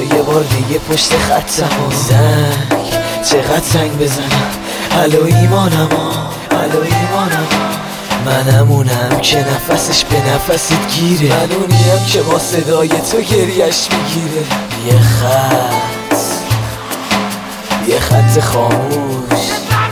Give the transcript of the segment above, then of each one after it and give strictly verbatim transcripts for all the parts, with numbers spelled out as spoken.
یه بار دیگه پشت خطم زنگ چقدر زنگ بزنم الو ایمانم الو ایمانم منمونم که نفسش به نفست گیره من اونیم که با صدای تو گریش میگیره یه خط یه خط خاموش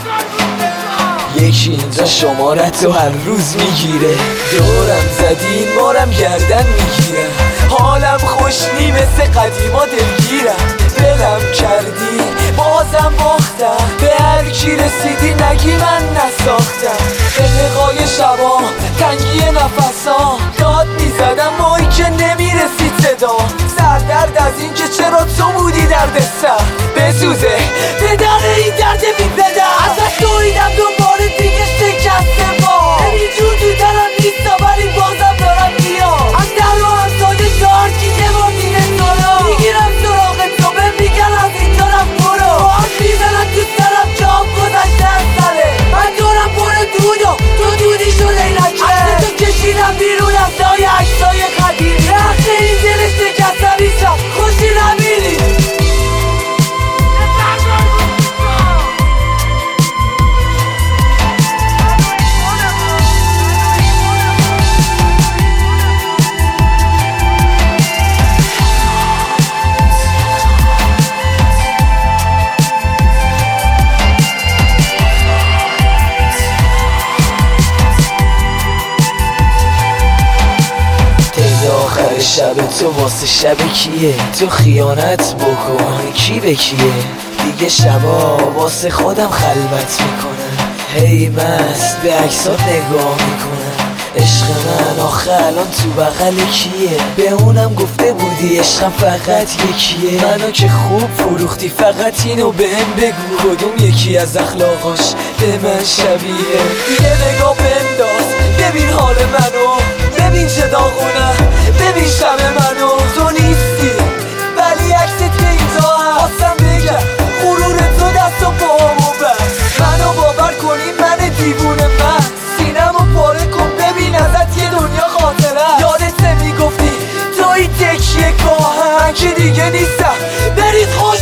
یکی اینجا شمارت رو هر روز میگیره دورم زدین مارم گردن میگیره حالم خوش نی مثل قدیما دلگیرم دلم کردی بازم باختم به هر کی رسیدی نگی من نساختم دقیقای شبا تنگی نفسا داد میزدم مایی که نمیرسید صدا سردرد از این که چرا تو بودی درد سر بسوزه به در این درد بی پدر ازت دویدم دوباره دیگه شکسته با نمیجور تو دلم نیستا ولی بازم دارم میام از در و همسایه دار کی یه بار دیگه سالا میگیرم سراغ تو به میگن از این طرف برو با هم میزنن تو سرم که هم گذشته از سره من دارم پر دودو تو دودی شده اینکه عکس تو کشیدم بیرون از دای عکسای قدیمی رخت این دل شکسته میشم خوشی نمیری آخر شب تو واسه شب کیه تو خیانت بکن کی به کیه دیگه شبا واسه خودم خلوت میکنم هی مست به عکسات نگاه میکنم عشق من آخه الان تو بغل کیه به اونم گفته بودی عشقم فقط یکیه منو که خوب فروختی فقط اینو بهم بگو کدوم یکی از اخلاقاش به من شبیه یه نگاه بنداز ببین حال منو ببین چه داغونه ببین شب منو تو نیستی ولی عکست که اینجا هم خواستم بگم غرور تو دست و پاهمو بست منو باور کنی من دیوونه من سینمو پاره کن ببین ازت یه دنیا خاطره یادت نمیگفتی توی تکیه گاه من که دیگه نیستم برید خود